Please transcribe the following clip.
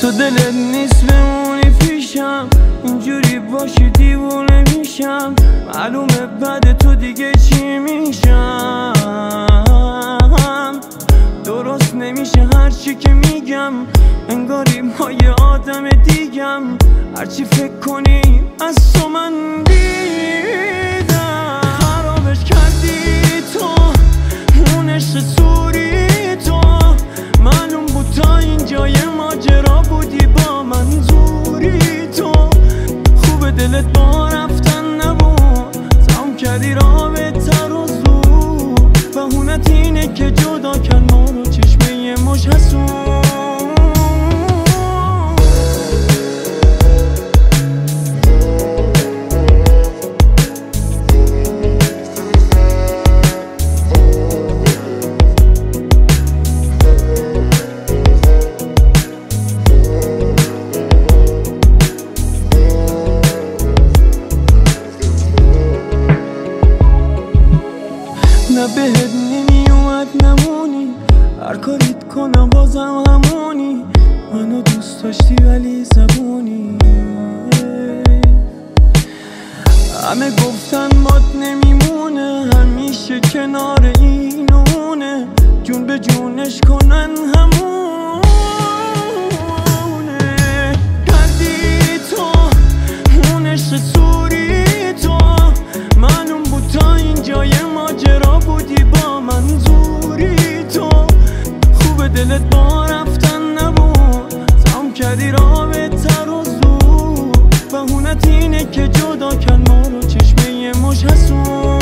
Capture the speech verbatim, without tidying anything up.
تو دلت نیست بمونی پیشم، اینجوری باشی دیوونه میشم. معلومه بعد تو دیگه چی میشم. درست نمیشه هرچی که میگم، انگاری ما یه آدم دیگم. هرچی فکر کنی از تو من دیدم. خرابش کردی تو، اون عشق سوری تو. معلوم بود تا اینجای ماجرا بودی با منظوری تو. خوب دلت با رفتن نبود، تمام کردی را به تر و زود. بهونت اینه که جدا کن ما رو چشمه مش حسود. نه بهت نمیومد نمونی، هر کاریت کنم بازم همونی. منو دوست داشتی ولی زبونی. همه گفتن مات نمیمونه، همیشه کنار اینونه. جون به جونش کنن همونه. کردی تو اون عشق سوری تو. معلوم بود تا اینجای ماجرا بودی با منظوری تو. خوب دلت با رفتن نبود، تمام کردی را به تر و زود. بهونت اینه که جدا کن ما رو چشمه مش حسود.